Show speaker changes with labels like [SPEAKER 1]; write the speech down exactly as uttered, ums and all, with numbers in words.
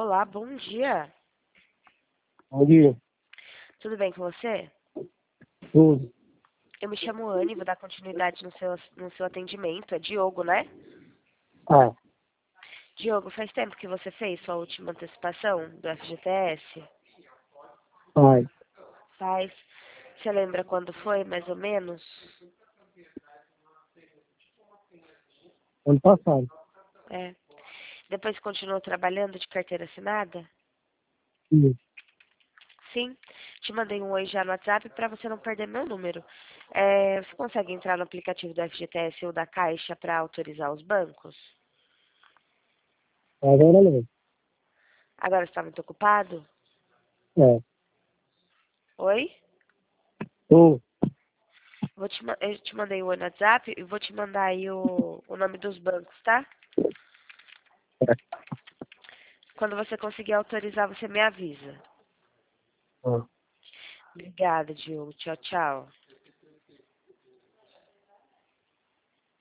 [SPEAKER 1] Olá, bom dia.
[SPEAKER 2] Bom dia.
[SPEAKER 1] Tudo bem com você?
[SPEAKER 2] Tudo.
[SPEAKER 1] Eu me chamo Anne, vou dar continuidade no seu, no seu atendimento. É Diogo, né?
[SPEAKER 2] Ah,
[SPEAKER 1] Diogo, faz tempo que você fez sua última antecipação do F G T S?
[SPEAKER 2] faz.
[SPEAKER 1] Faz. Você lembra quando foi, mais ou menos?
[SPEAKER 2] Ano passado.
[SPEAKER 1] É. Depois continuou trabalhando de carteira assinada?
[SPEAKER 2] Sim.
[SPEAKER 1] Sim. Te mandei um oi já no WhatsApp para você não perder meu número. É, você consegue entrar no aplicativo do F G T S ou da Caixa para autorizar os bancos?
[SPEAKER 2] Agora não.
[SPEAKER 1] Agora você está muito ocupado?
[SPEAKER 2] É.
[SPEAKER 1] Oi?
[SPEAKER 2] Tô.
[SPEAKER 1] Vou te, ma- eu te mandei o oi no WhatsApp e vou te mandar aí o, o nome dos bancos, tá? Quando você conseguir autorizar, você me avisa.
[SPEAKER 2] Ah.
[SPEAKER 1] Obrigada, Diogo. Tchau, tchau.